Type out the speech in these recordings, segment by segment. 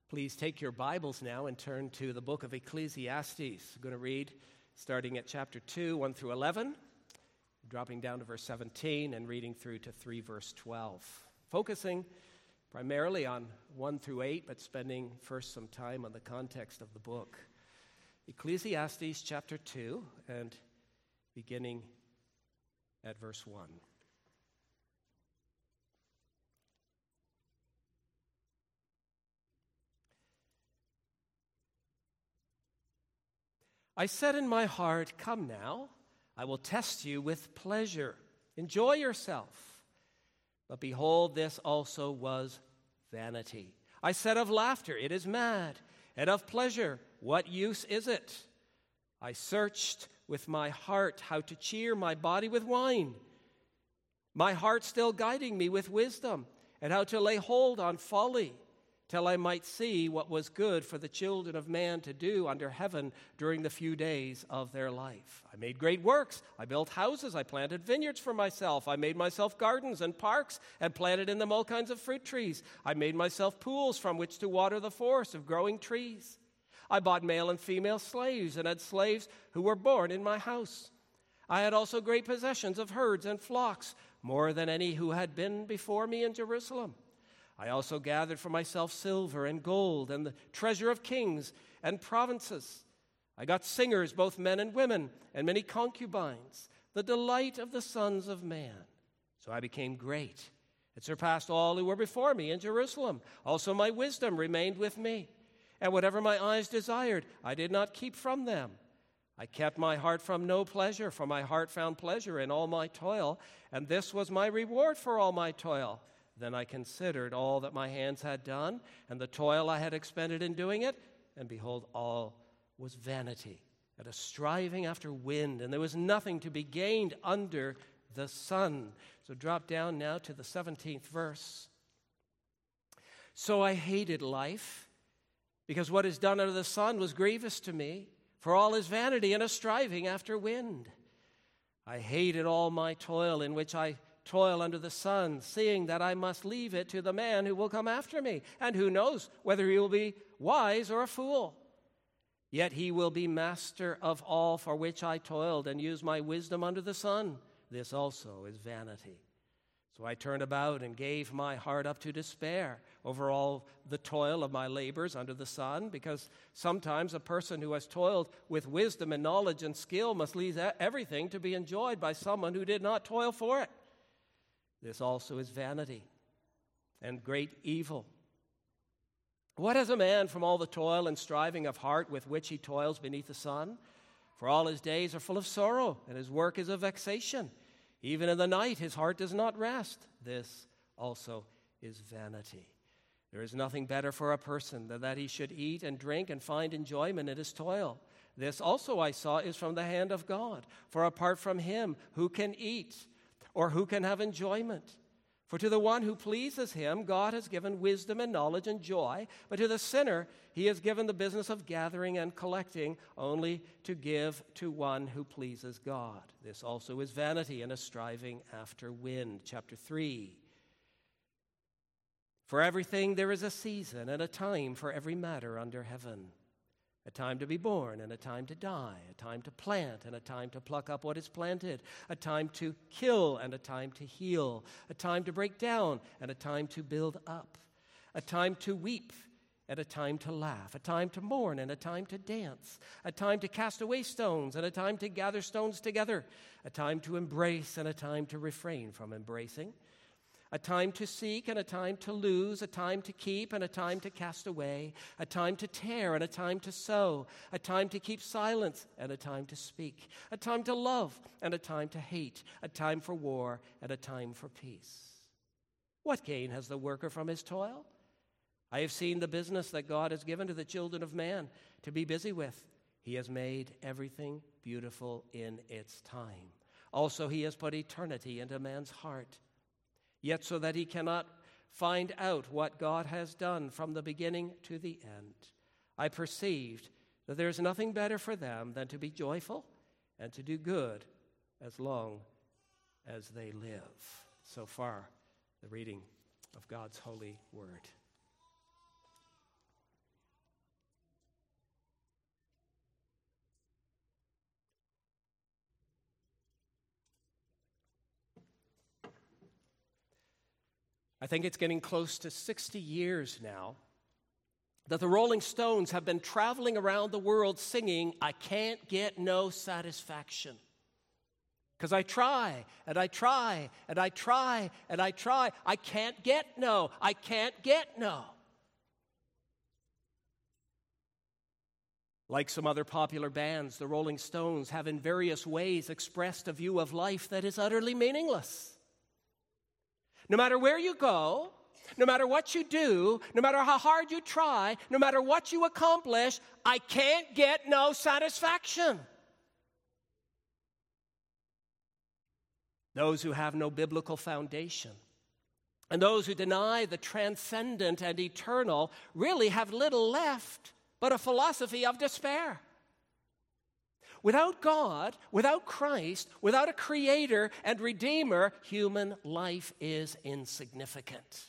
Please take your Bibles now and turn to the book of Ecclesiastes. I'm going to read starting at chapter 2, 1 through 11, dropping down to verse 17 and reading through to 3 verse 12. Focusing primarily on 1 through 8, but spending first some time on the context of the book. Ecclesiastes chapter 2 and beginning at verse 1. I said in my heart, "Come now, I will test you with pleasure. Enjoy yourself." But behold, this also was vanity. I said of laughter, "It is mad," and of pleasure, "What use is it?" I searched with my heart how to cheer my body with wine, my heart still guiding me with wisdom, and how to lay hold on folly, till I might see what was good for the children of man to do under heaven during the few days of their life. I made great works. I built houses. I planted vineyards for myself. I made myself gardens and parks and planted in them all kinds of fruit trees. I made myself pools from which to water the forest of growing trees. I bought male and female slaves and had slaves who were born in my house. I had also great possessions of herds and flocks, more than any who had been before me in Jerusalem. I also gathered for myself silver and gold and the treasure of kings and provinces. I got singers, both men and women, and many concubines, the delight of the sons of man. So I became great and surpassed all who were before me in Jerusalem. Also my wisdom remained with me, and whatever my eyes desired, I did not keep from them. I kept my heart from no pleasure, for my heart found pleasure in all my toil, and this was my reward for all my toil. Then I considered all that my hands had done, and the toil I had expended in doing it, and behold, all was vanity, and a striving after wind, and there was nothing to be gained under the sun. So drop down now to the 17th verse. So I hated life, because what is done under the sun was grievous to me, for all is vanity and a striving after wind. I hated all my toil in which I toil under the sun, seeing that I must leave it to the man who will come after me, and who knows whether he will be wise or a fool. Yet he will be master of all for which I toiled and used my wisdom under the sun. This also is vanity. So I turned about and gave my heart up to despair over all the toil of my labors under the sun, because sometimes a person who has toiled with wisdom and knowledge and skill must leave everything to be enjoyed by someone who did not toil for it. This also is vanity and great evil. What has a man from all the toil and striving of heart with which he toils beneath the sun? For all his days are full of sorrow, and his work is a vexation. Even in the night his heart does not rest. This also is vanity. There is nothing better for a person than that he should eat and drink and find enjoyment in his toil. This also I saw is from the hand of God. For apart from him, who can eat? Or who can have enjoyment? For to the one who pleases him, God has given wisdom and knowledge and joy, but to the sinner he has given the business of gathering and collecting, only to give to one who pleases God. This also is vanity and a striving after wind. Chapter 3. For everything there is a season and a time for every matter under heaven. A time to be born and a time to die, a time to plant and a time to pluck up what is planted, a time to kill and a time to heal, a time to break down and a time to build up, a time to weep and a time to laugh, a time to mourn and a time to dance, a time to cast away stones and a time to gather stones together, a time to embrace and a time to refrain from embracing, a time to seek and a time to lose, a time to keep and a time to cast away, a time to tear and a time to sow, a time to keep silence and a time to speak, a time to love and a time to hate, a time for war and a time for peace. What gain has the worker from his toil? I have seen the business that God has given to the children of man to be busy with. He has made everything beautiful in its time. Also, he has put eternity into man's heart. Yet so that he cannot find out what God has done from the beginning to the end, I perceived that there is nothing better for them than to be joyful and to do good as long as they live. So far, the reading of God's holy word. I think it's getting close to 60 years now that the Rolling Stones have been traveling around the world singing, "I can't get no satisfaction." Because I try, and I try, and I try, and I try. I can't get no. I can't get no. Like some other popular bands, the Rolling Stones have in various ways expressed a view of life that is utterly meaningless. No matter where you go, no matter what you do, no matter how hard you try, no matter what you accomplish, I can't get no satisfaction. Those who have no biblical foundation and those who deny the transcendent and eternal really have little left but a philosophy of despair. Without God, without Christ, without a creator and redeemer, human life is insignificant.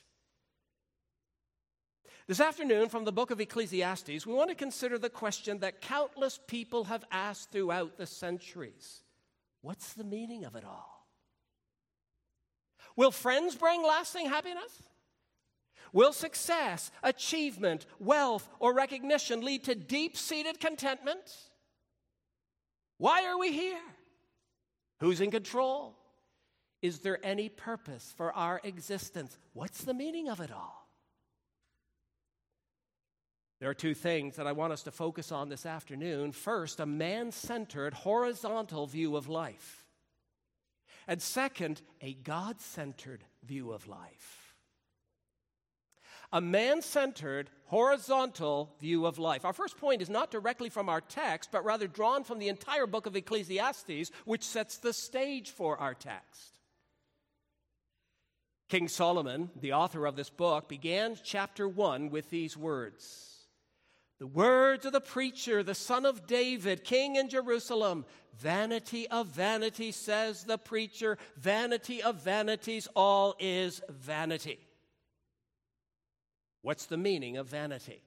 This afternoon, from the book of Ecclesiastes, we want to consider the question that countless people have asked throughout the centuries. What's the meaning of it all? Will friends bring lasting happiness? Will success, achievement, wealth, or recognition lead to deep-seated contentment? Why are we here? Who's in control? Is there any purpose for our existence? What's the meaning of it all? There are two things that I want us to focus on this afternoon. First, a man-centered, horizontal view of life. And second, a God-centered view of life. A man-centered, horizontal view of life. Our first point is not directly from our text, but rather drawn from the entire book of Ecclesiastes, which sets the stage for our text. King Solomon, the author of this book, began chapter 1 with these words. The words of the preacher, the son of David, king in Jerusalem. Vanity of vanity, says the preacher. Vanity of vanities, all is vanity. What's the meaning of vanity?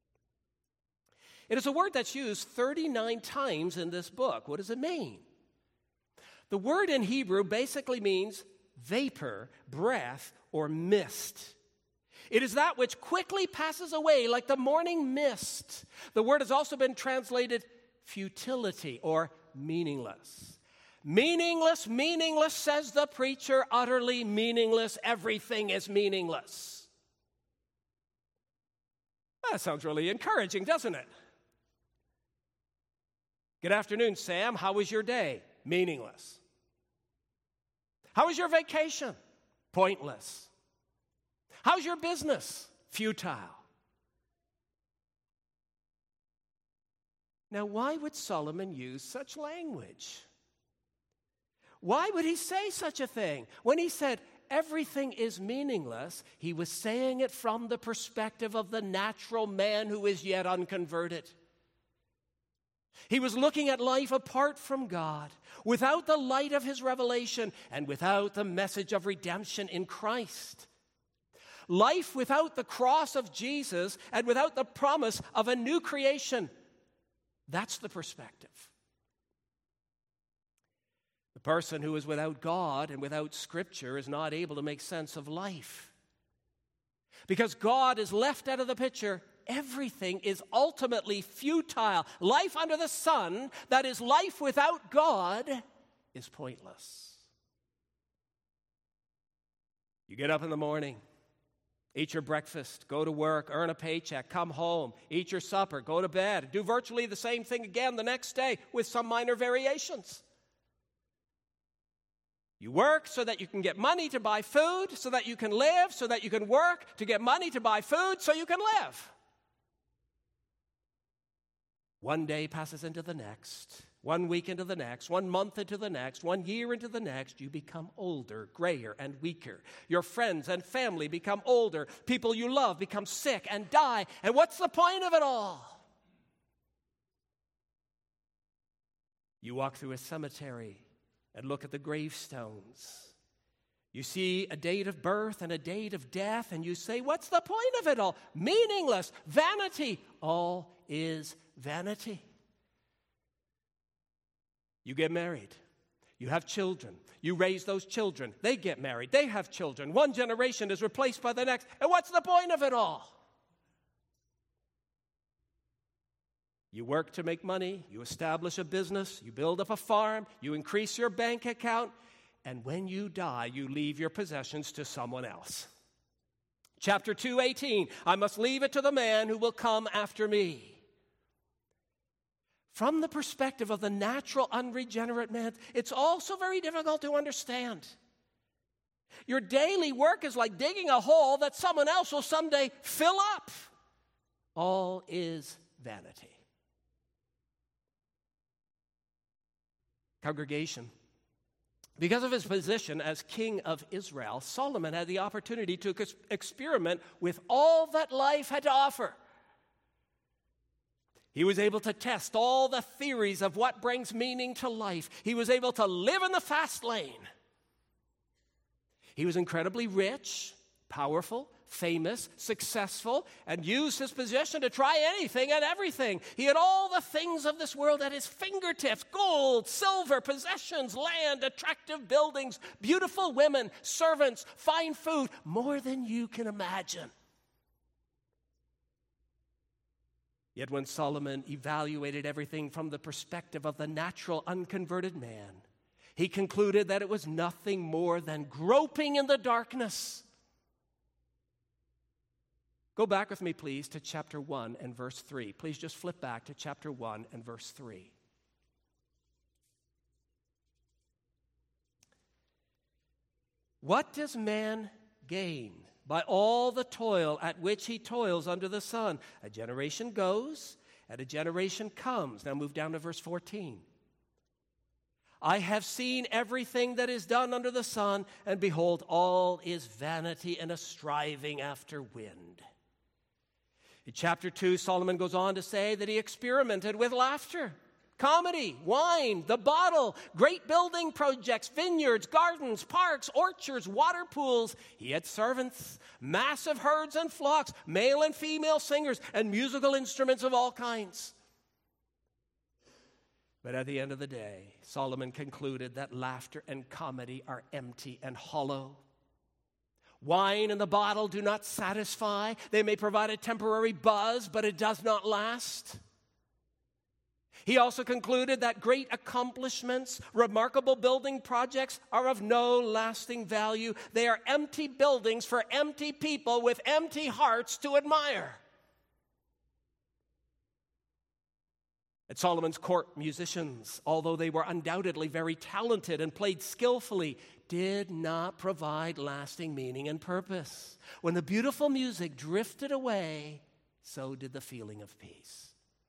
It is a word that's used 39 times in this book. What does it mean? The word in Hebrew basically means vapor, breath, or mist. It is that which quickly passes away like the morning mist. The word has also been translated futility or meaningless. Meaningless, meaningless, says the preacher, utterly meaningless. Everything is meaningless. That sounds really encouraging, doesn't it? Good afternoon, Sam. How was your day? Meaningless. How was your vacation? Pointless. How's your business? Futile. Now, why would Solomon use such language? Why would he say such a thing? When he said, everything is meaningless, he was saying it from the perspective of the natural man who is yet unconverted. He was looking at life apart from God, without the light of his revelation, and without the message of redemption in Christ. Life without the cross of Jesus and without the promise of a new creation. That's the perspective. The person who is without God and without Scripture is not able to make sense of life. Because God is left out of the picture, everything is ultimately futile. Life under the sun, that is life without God, is pointless. You get up in the morning, eat your breakfast, go to work, earn a paycheck, come home, eat your supper, go to bed, do virtually the same thing again the next day with some minor variations. You work so that you can get money to buy food, so that you can live, so that you can work to get money to buy food so you can live. One day passes into the next, 1 week into the next, 1 month into the next, 1 year into the next. You become older, grayer, and weaker. Your friends and family become older. People you love become sick and die. And what's the point of it all? You walk through a cemetery and look at the gravestones. You see a date of birth and a date of death, and you say, what's the point of it all? Meaningless, vanity. All is vanity. You get married. You have children. You raise those children. They get married. They have children. One generation is replaced by the next. And what's the point of it all? You work to make money. You establish a business. You build up a farm. You increase your bank account. And when you die, you leave your possessions to someone else. Chapter 2:18, I must leave it to the man who will come after me. From the perspective of the natural, unregenerate man, it's also very difficult to understand. Your daily work is like digging a hole that someone else will someday fill up. All is vanity. Congregation, because of his position as king of Israel, Solomon had the opportunity to experiment with all that life had to offer. He was able to test all the theories of what brings meaning to life. He was able to live in the fast lane. He was incredibly rich, powerful, famous, successful, and used his position to try anything and everything. He had all the things of this world at his fingertips: gold, silver, possessions, land, attractive buildings, beautiful women, servants, fine food, more than you can imagine. Yet when Solomon evaluated everything from the perspective of the natural, unconverted man, he concluded that it was nothing more than groping in the darkness. Go back with me, please, to chapter 1 and verse 3. Please just flip back to chapter 1 and verse 3. What does man gain by all the toil at which he toils under the sun? A generation goes, and a generation comes. Now move down to verse 14. I have seen everything that is done under the sun, and behold, all is vanity and a striving after wind. In chapter 2, Solomon goes on to say that he experimented with laughter, comedy, wine, the bottle, great building projects, vineyards, gardens, parks, orchards, water pools. He had servants, massive herds and flocks, male and female singers, and musical instruments of all kinds. But at the end of the day, Solomon concluded that laughter and comedy are empty and hollow. Wine and the bottle do not satisfy. They may provide a temporary buzz, but it does not last. He also concluded that great accomplishments, remarkable building projects are of no lasting value. They are empty buildings for empty people with empty hearts to admire. At Solomon's court, musicians, although they were undoubtedly very talented and played skillfully, did not provide lasting meaning and purpose. When the beautiful music drifted away, so did the feeling of peace.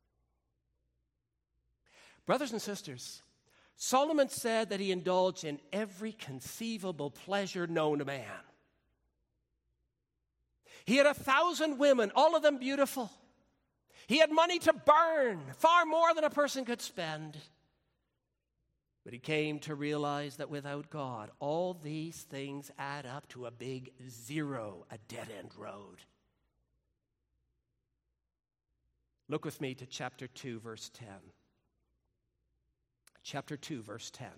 Brothers and sisters, Solomon said that he indulged in every conceivable pleasure known to man. He had 1,000 women, all of them beautiful. He had money to burn, far more than a person could spend. But he came to realize that without God, all these things add up to a big zero, a dead-end road. Look with me to chapter 2, verse 10. Chapter 2, verse 10.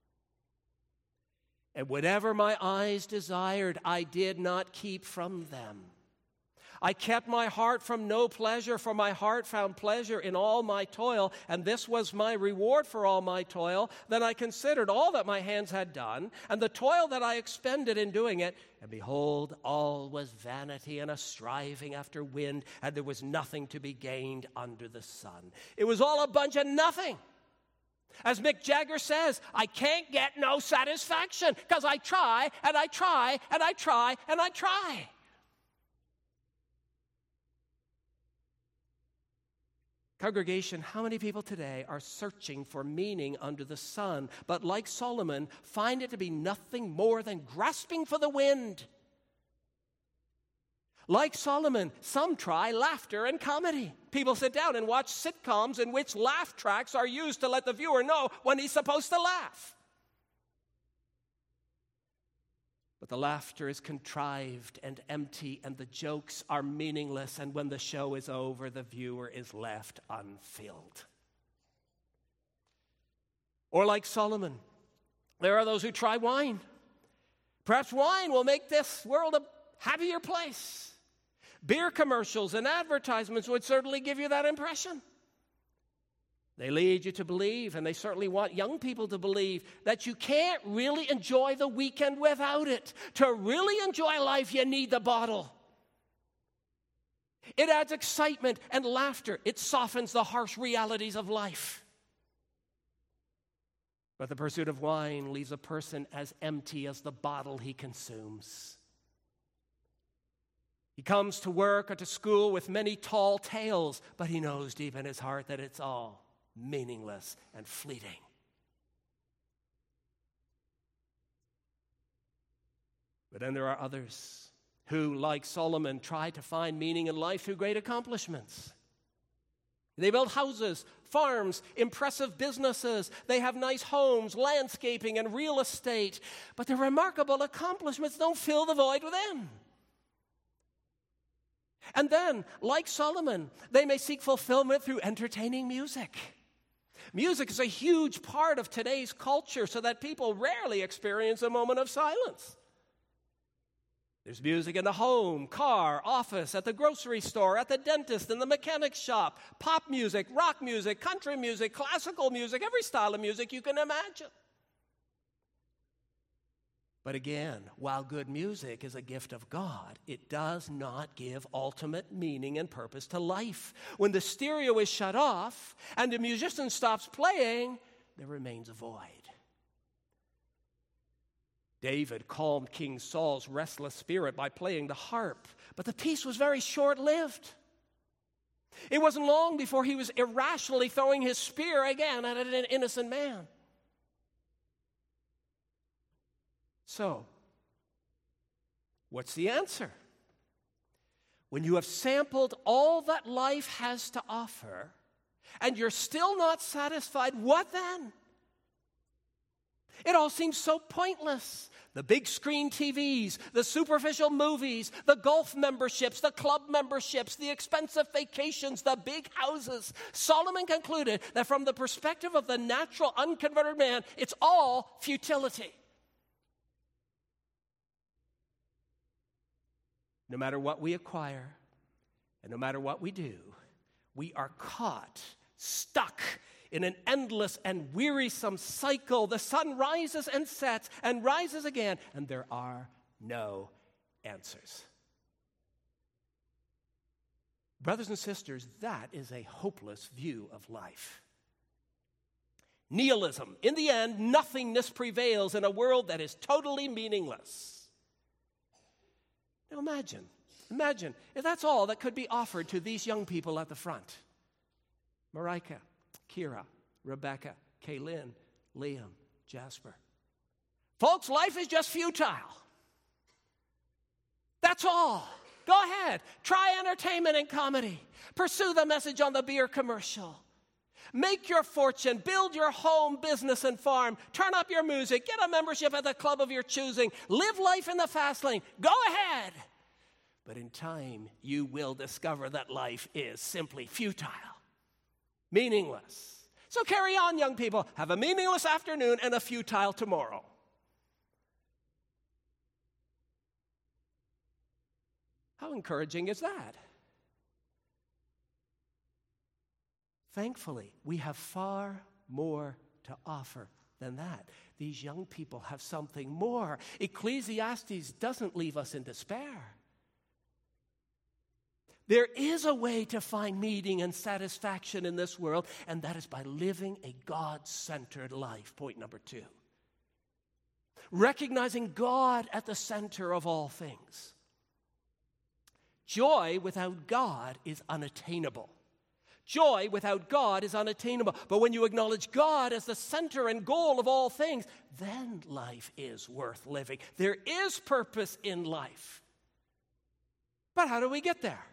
And whatever my eyes desired, I did not keep from them. I kept my heart from no pleasure, for my heart found pleasure in all my toil, and this was my reward for all my toil. Then I considered all that my hands had done, and the toil that I expended in doing it, and behold, all was vanity and a striving after wind, and there was nothing to be gained under the sun. It was all a bunch of nothing. As Mick Jagger says, I can't get no satisfaction, because I try, and I try, and I try, and I try. Congregation, how many people today are searching for meaning under the sun, but like Solomon, find it to be nothing more than grasping for the wind? Like Solomon, some try laughter and comedy. People sit down and watch sitcoms in which laugh tracks are used to let the viewer know when he's supposed to laugh. But the laughter is contrived and empty, and the jokes are meaningless, and when the show is over, the viewer is left unfilled. Or like Solomon, There are those who try wine. Perhaps wine will make this world a happier place. Beer commercials and advertisements would certainly give you that impression. They lead you to believe, and they certainly want young people to believe, that you can't really enjoy the weekend without it. To really enjoy life, you need the bottle. It adds excitement and laughter. It softens the harsh realities of life. But the pursuit of wine leaves a person as empty as the bottle he consumes. He comes to work or to school with many tall tales, but he knows deep in his heart that it's all meaningless and fleeting. But then there are others who, like Solomon, try to find meaning in life through great accomplishments. They build houses, farms, impressive businesses. They have nice homes, landscaping, and real estate. But their remarkable accomplishments don't fill the void within. And then, like Solomon, they may seek fulfillment through entertaining music. Music is a huge part of today's culture, so that people rarely experience a moment of silence. There's music in the home, car, office, at the grocery store, at the dentist, in the mechanic's shop, pop music, rock music, country music, classical music, every style of music you can imagine. But again, while good music is a gift of God, it does not give ultimate meaning and purpose to life. When the stereo is shut off and the musician stops playing, there remains a void. David calmed King Saul's restless spirit by playing the harp, but the peace was very short-lived. It wasn't long before he was irrationally throwing his spear again at an innocent man. So, what's the answer? When you have sampled all that life has to offer, and you're still not satisfied, what then? It all seems so pointless. The big screen TVs, the superficial movies, the golf memberships, the club memberships, the expensive vacations, the big houses. Solomon concluded that from the perspective of the natural, unconverted man, it's all futility. No matter what we acquire, and no matter what we do, we are caught, stuck in an endless and wearisome cycle. The sun rises and sets and rises again, and there are no answers. Brothers and sisters, that is a hopeless view of life. Nihilism. In the end, nothingness prevails in a world that is totally meaningless. Now imagine if that's all that could be offered to these young people at the front. Marika, Kira, Rebecca, Kaylin, Liam, Jasper. Folks, life is just futile. That's all. Go ahead. Try entertainment and comedy. Pursue the message on the beer commercial. Make your fortune. Build your home, business, and farm. Turn up your music. Get a membership at the club of your choosing. Live life in the fast lane. Go ahead. But in time, you will discover that life is simply futile, meaningless. So carry on, young people. Have a meaningless afternoon and a futile tomorrow. How encouraging is that? Thankfully, we have far more to offer than that. These young people have something more. Ecclesiastes doesn't leave us in despair. There is a way to find meaning and satisfaction in this world, and that is by living a God-centered life. Point number 2. Recognizing God at the center of all things. Joy without God is unattainable. Joy without God is unattainable. But when you acknowledge God as the center and goal of all things, then life is worth living. There is purpose in life. But how do we get there?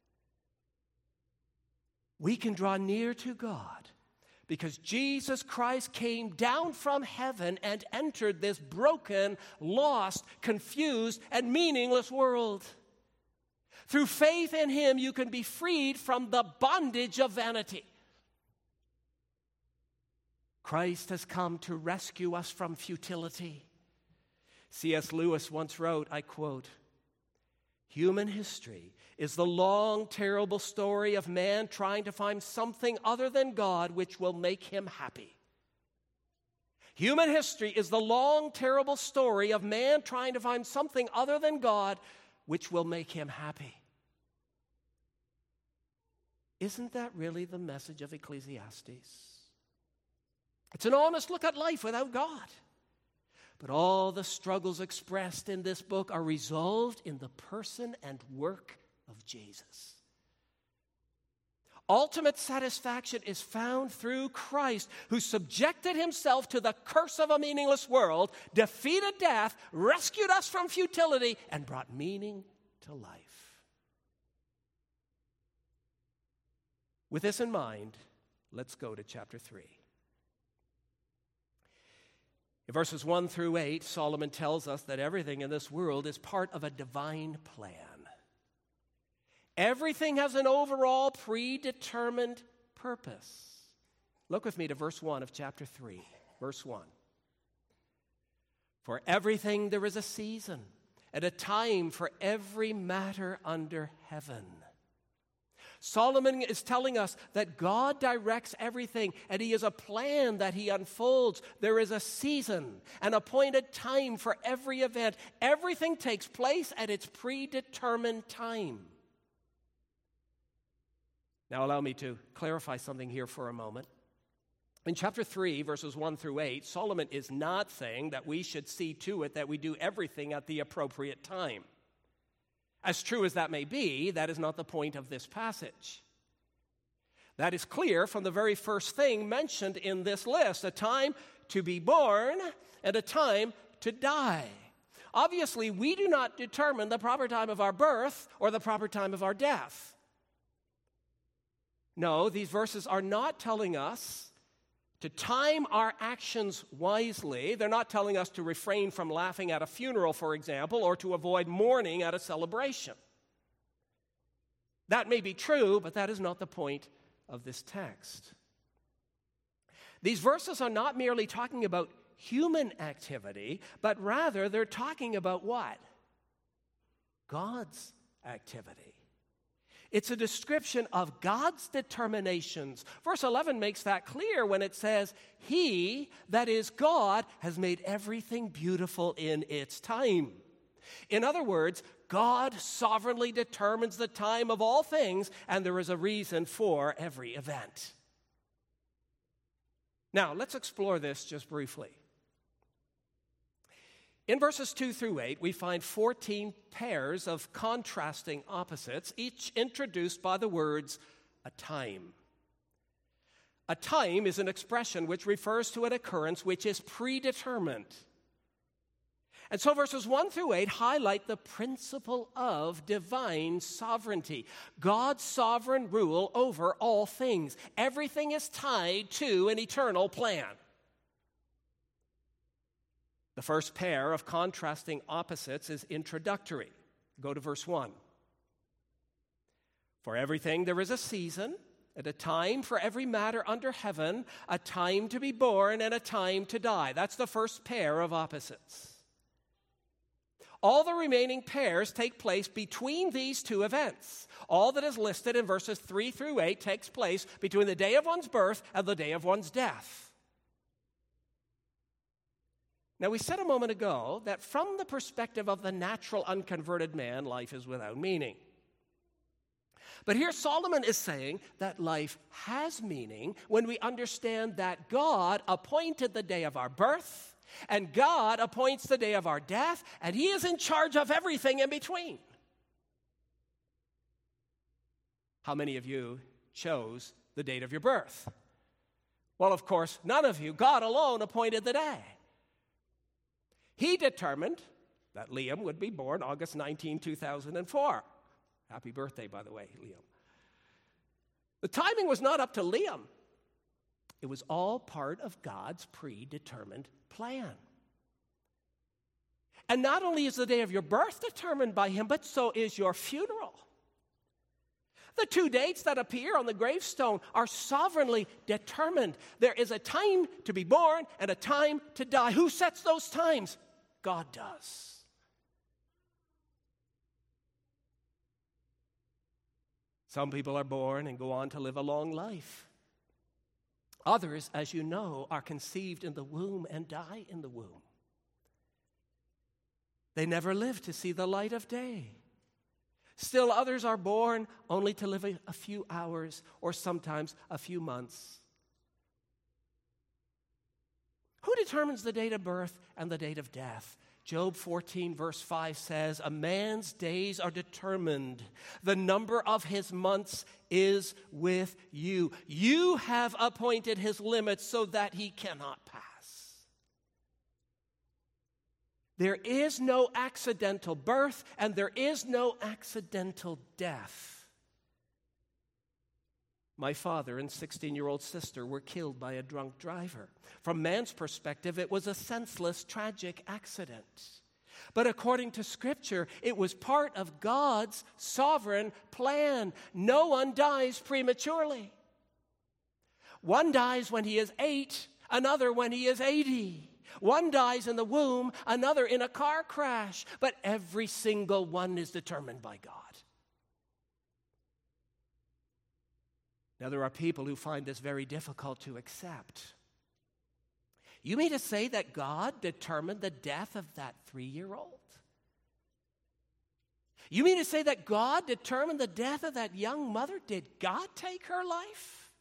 We can draw near to God because Jesus Christ came down from heaven and entered this broken, lost, confused, and meaningless world. Through faith in him, you can be freed from the bondage of vanity. Christ has come to rescue us from futility. C.S. Lewis once wrote, I quote, "Human history is the long, terrible story of man trying to find something other than God which will make him happy." Human history is the long, terrible story of man trying to find something other than God which will make him happy. Isn't that really the message of Ecclesiastes? It's an honest look at life without God. But all the struggles expressed in this book are resolved in the person and work of Jesus. Ultimate satisfaction is found through Christ, who subjected himself to the curse of a meaningless world, defeated death, rescued us from futility, and brought meaning to life. With this in mind, let's go to chapter 3. In verses 1 through 8, Solomon tells us that everything in this world is part of a divine plan. Everything has an overall predetermined purpose. Look with me to verse 1 of chapter 3. Verse 1. "For everything there is a season, and a time for every matter under heaven." Solomon is telling us that God directs everything, and he has a plan that he unfolds. There is a season, an appointed time for every event. Everything takes place at its predetermined time. Now allow me to clarify something here for a moment. In chapter 3, verses 1 through 8, Solomon is not saying that we should see to it that we do everything at the appropriate time. As true as that may be, that is not the point of this passage. That is clear from the very first thing mentioned in this list: a time to be born and a time to die. Obviously, we do not determine the proper time of our birth or the proper time of our death. No, these verses are not telling us to time our actions wisely. They're not telling us to refrain from laughing at a funeral, for example, or to avoid mourning at a celebration. That may be true, but that is not the point of this text. These verses are not merely talking about human activity, but rather they're talking about what? God's activity. It's a description of God's determinations. Verse 11 makes that clear when it says, "He, that is God, has made everything beautiful in its time." In other words, God sovereignly determines the time of all things, and there is a reason for every event. Now, let's explore this just briefly. In verses 2 through 8, we find 14 pairs of contrasting opposites, each introduced by the words, "a time." A time is an expression which refers to an occurrence which is predetermined. And so verses 1 through 8 highlight the principle of divine sovereignty, God's sovereign rule over all things. Everything is tied to an eternal plan. The first pair of contrasting opposites is introductory. Go to verse 1. "For everything there is a season, and a time for every matter under heaven, a time to be born and a time to die." That's the first pair of opposites. All the remaining pairs take place between these two events. All that is listed in verses 3 through 8 takes place between the day of one's birth and the day of one's death. Now, we said a moment ago that from the perspective of the natural unconverted man, life is without meaning. But here Solomon is saying that life has meaning when we understand that God appointed the day of our birth, and God appoints the day of our death, and He is in charge of everything in between. How many of you chose the date of your birth? Well, of course, none of you. God alone appointed the day. He determined that Liam would be born August 19, 2004. Happy birthday, by the way, Liam. The timing was not up to Liam. It was all part of God's predetermined plan. And not only is the day of your birth determined by Him, but so is your funeral. The two dates that appear on the gravestone are sovereignly determined. There is a time to be born and a time to die. Who sets those times? God does. Some people are born and go on to live a long life. Others, as you know, are conceived in the womb and die in the womb. They never live to see the light of day. Still others are born only to live a few hours or sometimes a few months. Who determines the date of birth and the date of death? Job 14 verse 5 says, "A man's days are determined. The number of his months is with you. You have appointed his limits so that he cannot pass." There is no accidental birth and there is no accidental death. My father and 16-year-old sister were killed by a drunk driver. From man's perspective, it was a senseless, tragic accident. But according to Scripture, it was part of God's sovereign plan. No one dies prematurely. One dies when he is 8, another when he is 80. One dies in the womb, another in a car crash. But every single one is determined by God. Now, there are people who find this very difficult to accept. You mean to say that God determined the death of that 3-year-old? You mean to say that God determined the death of that young mother? Did God take her life?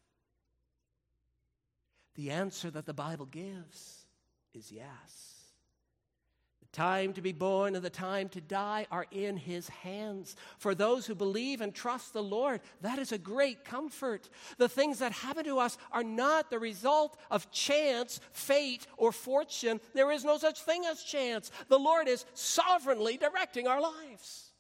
The answer that the Bible gives is yes. The time to be born and the time to die are in his hands. For those who believe and trust the Lord, that is a great comfort. The things that happen to us are not the result of chance, fate, or fortune. There is no such thing as chance. The Lord is sovereignly directing our lives.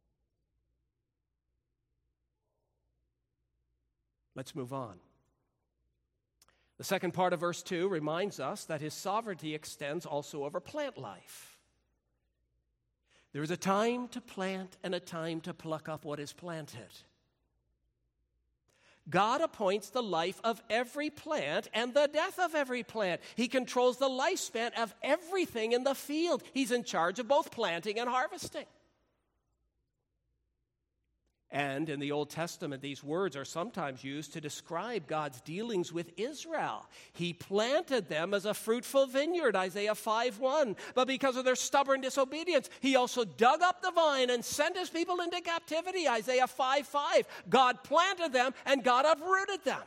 Let's move on. The second part of verse 2 reminds us that his sovereignty extends also over plant life. There is a time to plant and a time to pluck up what is planted. God appoints the life of every plant and the death of every plant. He controls the lifespan of everything in the field. He's in charge of both planting and harvesting. And in the Old Testament, these words are sometimes used to describe God's dealings with Israel. He planted them as a fruitful vineyard, Isaiah 5:1. But because of their stubborn disobedience, he also dug up the vine and sent his people into captivity, Isaiah 5:5. God planted them and God uprooted them.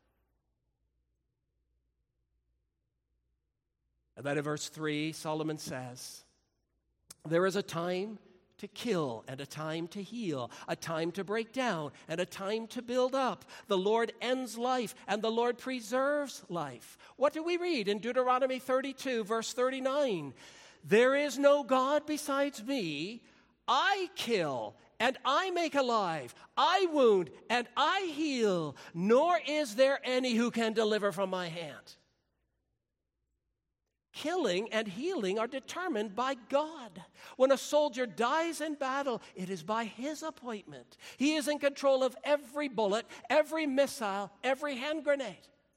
And then in verse 3, Solomon says, there is a time to kill and a time to heal, a time to break down and a time to build up. The Lord ends life and the Lord preserves life. What do we read in Deuteronomy 32, verse 39? There is no God besides me. I kill and I make alive. I wound and I heal. Nor is there any who can deliver from my hand. Killing and healing are determined by God. When a soldier dies in battle, it is by his appointment. He is in control of every bullet, every missile, every hand grenade.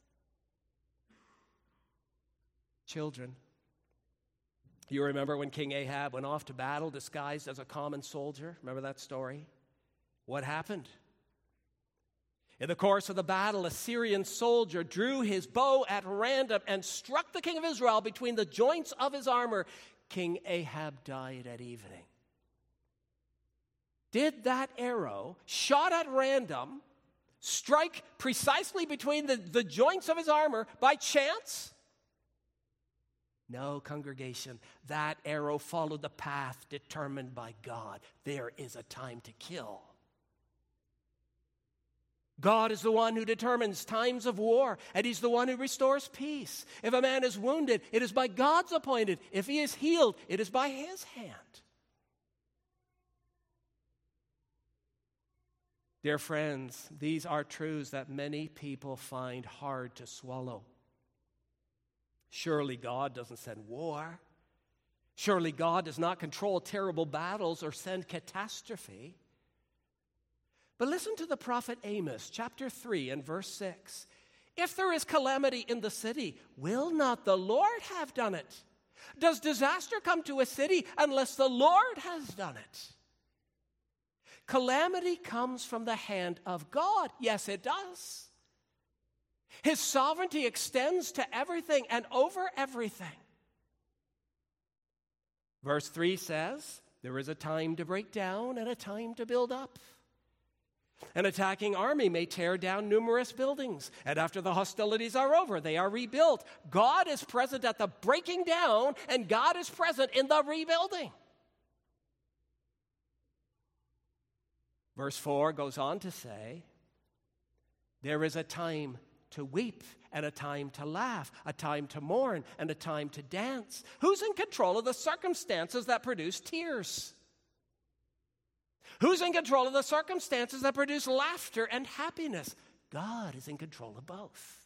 Children, you remember when King Ahab went off to battle disguised as a common soldier? Remember that story? What happened? In the course of the battle, a Syrian soldier drew his bow at random and struck the king of Israel between the joints of his armor. King Ahab died at evening. Did that arrow, shot at random, strike precisely between the joints of his armor by chance? No, congregation, that arrow followed the path determined by God. There is a time to kill. God is the one who determines times of war, and he's the one who restores peace. If a man is wounded, it is by God's appointed. If he is healed, it is by his hand. Dear friends, these are truths that many people find hard to swallow. Surely God doesn't send war. Surely God does not control terrible battles or send catastrophe. But listen to the prophet Amos, chapter 3 and verse 6. If there is calamity in the city, will not the Lord have done it? Does disaster come to a city unless the Lord has done it? Calamity comes from the hand of God. Yes, it does. His sovereignty extends to everything and over everything. Verse 3 says, there is a time to break down and a time to build up. An attacking army may tear down numerous buildings, and after the hostilities are over, they are rebuilt. God is present at the breaking down, and God is present in the rebuilding. Verse 4 goes on to say, there is a time to weep and a time to laugh, a time to mourn and a time to dance. Who's in control of the circumstances that produce tears? Who's in control of the circumstances that produce laughter and happiness? God is in control of both.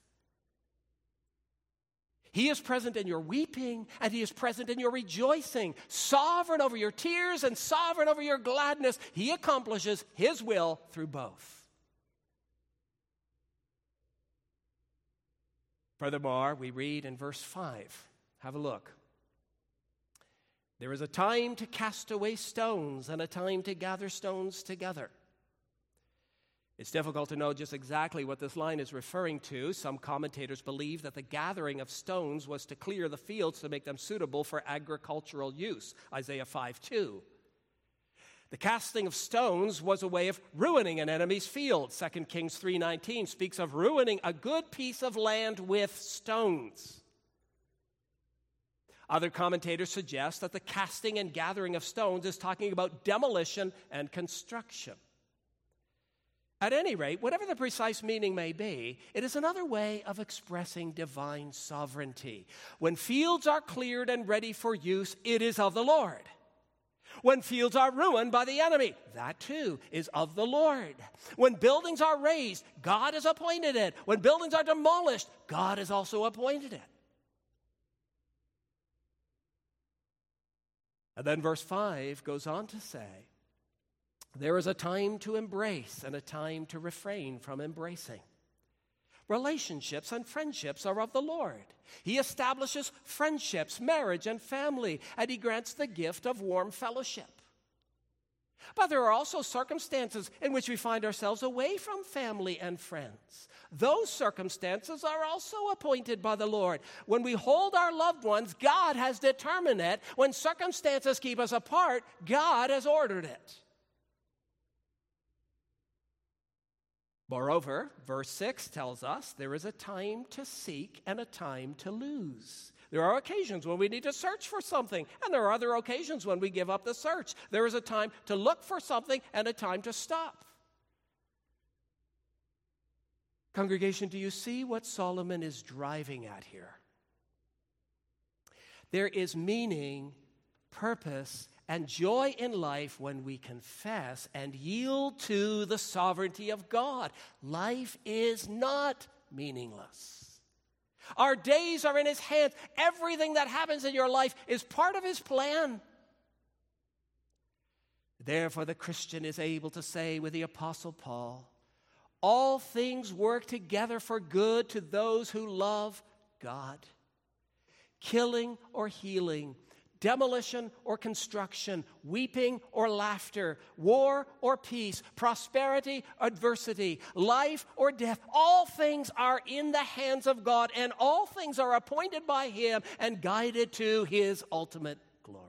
He is present in your weeping, and He is present in your rejoicing, sovereign over your tears and sovereign over your gladness. He accomplishes His will through both. Furthermore, we read in verse 5. Have a look. There is a time to cast away stones and a time to gather stones together. It's difficult to know just exactly what this line is referring to. Some commentators believe that the gathering of stones was to clear the fields to make them suitable for agricultural use, Isaiah 5:2. The casting of stones was a way of ruining an enemy's field. 2 Kings 3:19 speaks of ruining a good piece of land with stones. Other commentators suggest that the casting and gathering of stones is talking about demolition and construction. At any rate, whatever the precise meaning may be, it is another way of expressing divine sovereignty. When fields are cleared and ready for use, it is of the Lord. When fields are ruined by the enemy, that too is of the Lord. When buildings are raised, God has appointed it. When buildings are demolished, God has also appointed it. And then verse 5 goes on to say, there is a time to embrace and a time to refrain from embracing. Relationships and friendships are of the Lord. He establishes friendships, marriage, and family, and He grants the gift of warm fellowship. But there are also circumstances in which we find ourselves away from family and friends. Those circumstances are also appointed by the Lord. When we hold our loved ones, God has determined it. When circumstances keep us apart, God has ordered it. Moreover, verse 6 tells us there is a time to seek and a time to lose. There are occasions when we need to search for something, and there are other occasions when we give up the search. There is a time to look for something and a time to stop. Congregation, do you see what Solomon is driving at here? There is meaning, purpose, and joy in life when we confess and yield to the sovereignty of God. Life is not meaningless. Our days are in His hands. Everything that happens in your life is part of His plan. Therefore, the Christian is able to say with the Apostle Paul, all things work together for good to those who love God. Killing or healing, demolition or construction, weeping or laughter, war or peace, prosperity, adversity, life or death, all things are in the hands of God, and all things are appointed by Him and guided to His ultimate glory.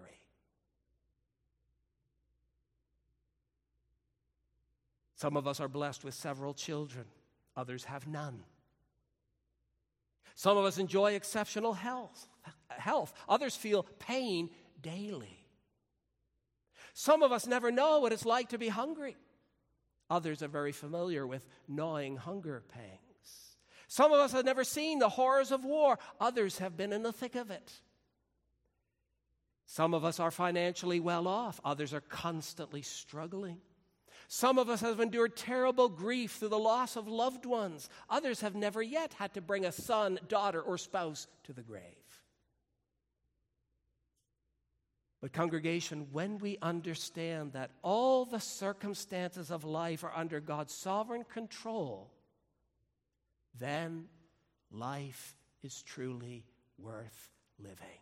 Some of us are blessed with several children. Others have none. Some of us enjoy exceptional health. Others feel pain daily. Some of us never know what it's like to be hungry. Others are very familiar with gnawing hunger pangs. Some of us have never seen the horrors of war. Others have been in the thick of it. Some of us are financially well off. Others are constantly struggling. Some of us have endured terrible grief through the loss of loved ones. Others have never yet had to bring a son, daughter, or spouse to the grave. But congregation, when we understand that all the circumstances of life are under God's sovereign control, then life is truly worth living.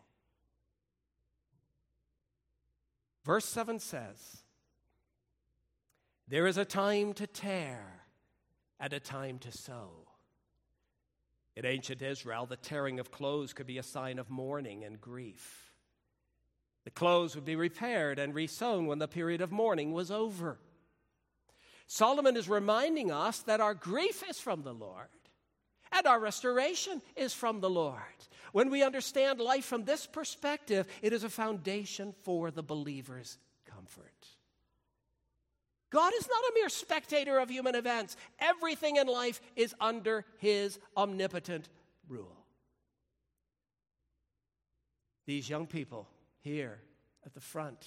Verse 7 says, there is a time to tear and a time to sow. In ancient Israel, the tearing of clothes could be a sign of mourning and grief. The clothes would be repaired and resewn when the period of mourning was over. Solomon is reminding us that our grief is from the Lord and our restoration is from the Lord. When we understand life from this perspective, it is a foundation for the believer's comfort. God is not a mere spectator of human events. Everything in life is under his omnipotent rule. These young people here at the front,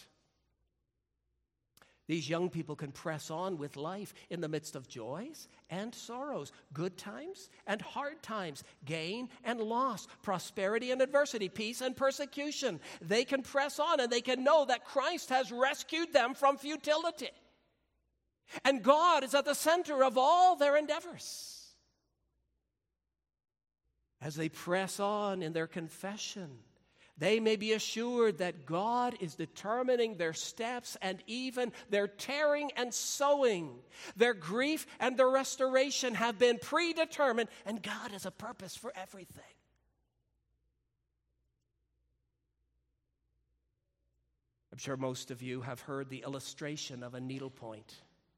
these young people can press on with life in the midst of joys and sorrows, good times and hard times, gain and loss, prosperity and adversity, peace and persecution. They can press on and they can know that Christ has rescued them from futility. And God is at the center of all their endeavors. As they press on in their confession, they may be assured that God is determining their steps and even their tearing and sowing. Their grief and their restoration have been predetermined, and God has a purpose for everything. I'm sure most of you have heard the illustration of a needlepoint.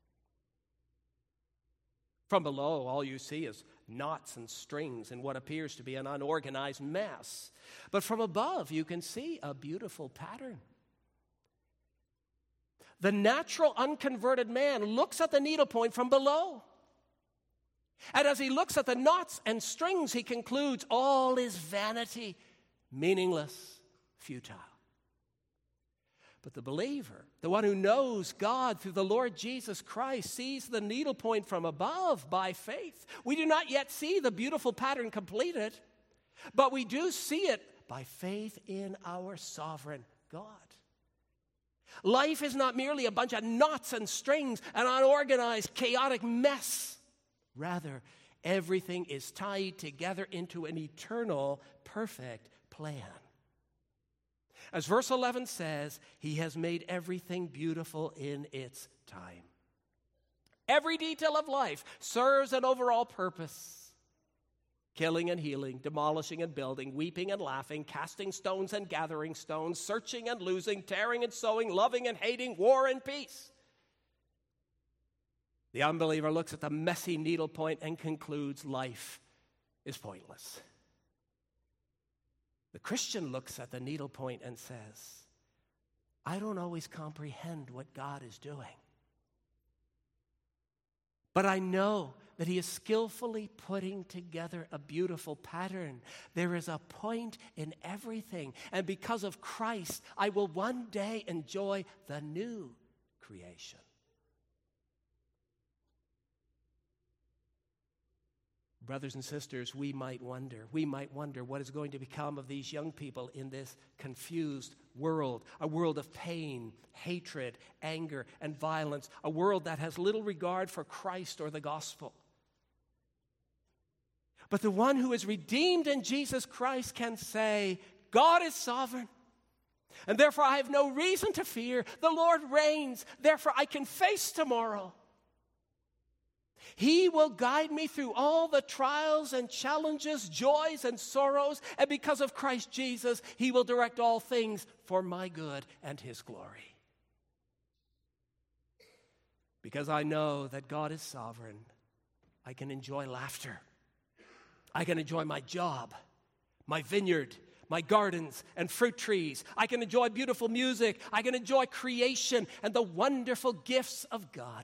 From below, all you see is knots and strings in what appears to be an unorganized mess. But from above, you can see a beautiful pattern. The natural unconverted man looks at the needlepoint from below. And as he looks at the knots and strings, he concludes all is vanity, meaningless, futile. But the believer, the one who knows God through the Lord Jesus Christ, sees the needlepoint from above by faith. We do not yet see the beautiful pattern completed, but we do see it by faith in our sovereign God. Life is not merely a bunch of knots and strings, an unorganized, chaotic mess. Rather, everything is tied together into an eternal, perfect plan. As verse 11 says, he has made everything beautiful in its time. Every detail of life serves an overall purpose. Killing and healing, demolishing and building, weeping and laughing, casting stones and gathering stones, searching and losing, tearing and sowing, loving and hating, war and peace. The unbeliever looks at the messy needlepoint and concludes life is pointless. The Christian looks at the needlepoint and says, I don't always comprehend what God is doing. But I know that he is skillfully putting together a beautiful pattern. There is a point in everything. And because of Christ, I will one day enjoy the new creation. Brothers and sisters, we might wonder what is going to become of these young people in this confused world, a world of pain, hatred, anger, and violence, a world that has little regard for Christ or the gospel. But the one who is redeemed in Jesus Christ can say, God is sovereign, and therefore I have no reason to fear. The Lord reigns, therefore I can face tomorrow. He will guide me through all the trials and challenges, joys and sorrows, and because of Christ Jesus, he will direct all things for my good and his glory. Because I know that God is sovereign, I can enjoy laughter. I can enjoy my job, my vineyard, my gardens and fruit trees. I can enjoy beautiful music. I can enjoy creation and the wonderful gifts of God.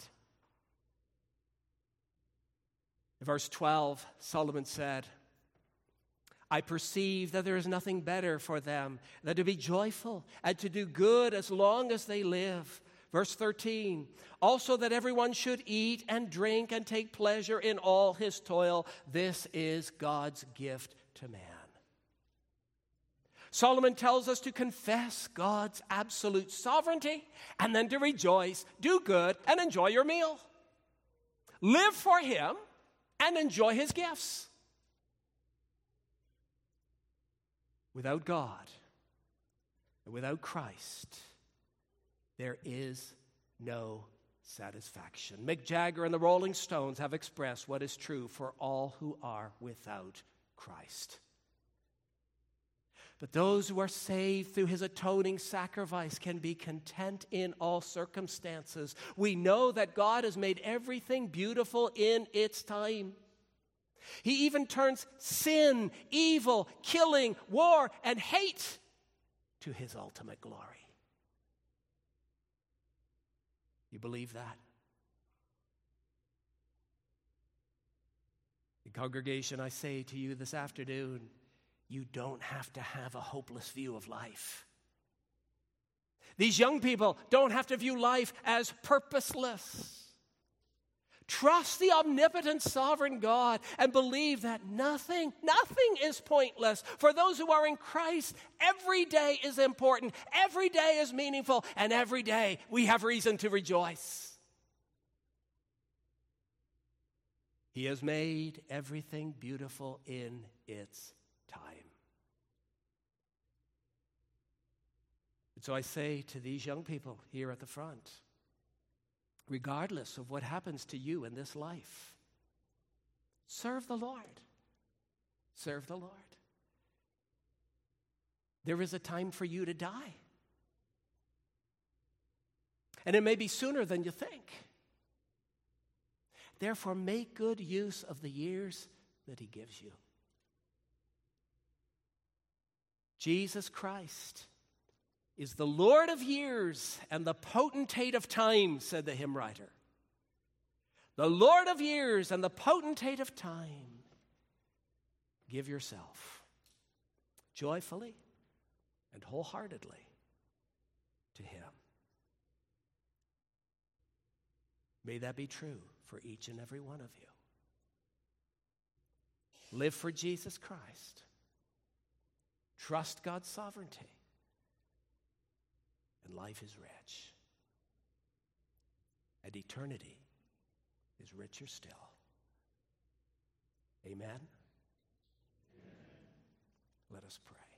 In verse 12, Solomon said, I perceive that there is nothing better for them than to be joyful and to do good as long as they live. Verse 13, also that everyone should eat and drink and take pleasure in all his toil. This is God's gift to man. Solomon tells us to confess God's absolute sovereignty and then to rejoice, do good, and enjoy your meal. Live for him and enjoy his gifts. Without God and without Christ, there is no satisfaction. Mick Jagger and the Rolling Stones have expressed what is true for all who are without Christ. But those who are saved through his atoning sacrifice can be content in all circumstances. We know that God has made everything beautiful in its time. He even turns sin, evil, killing, war, and hate to his ultimate glory. You believe that? The congregation, I say to you this afternoon, you don't have to have a hopeless view of life. These young people don't have to view life as purposeless. Trust the omnipotent sovereign God and believe that nothing is pointless. For those who are in Christ, every day is important, every day is meaningful, and every day we have reason to rejoice. He has made everything beautiful in its time. And so I say to these young people here at the front, regardless of what happens to you in this life, serve the Lord. Serve the Lord. There is a time for you to die. And it may be sooner than you think. Therefore, make good use of the years that he gives you. Jesus Christ is the Lord of years and the potentate of time, said the hymn writer. The Lord of years and the potentate of time. Give yourself joyfully and wholeheartedly to him. May that be true for each and every one of you. Live for Jesus Christ. Trust God's sovereignty. And life is rich. And eternity is richer still. Amen? Amen. Let us pray.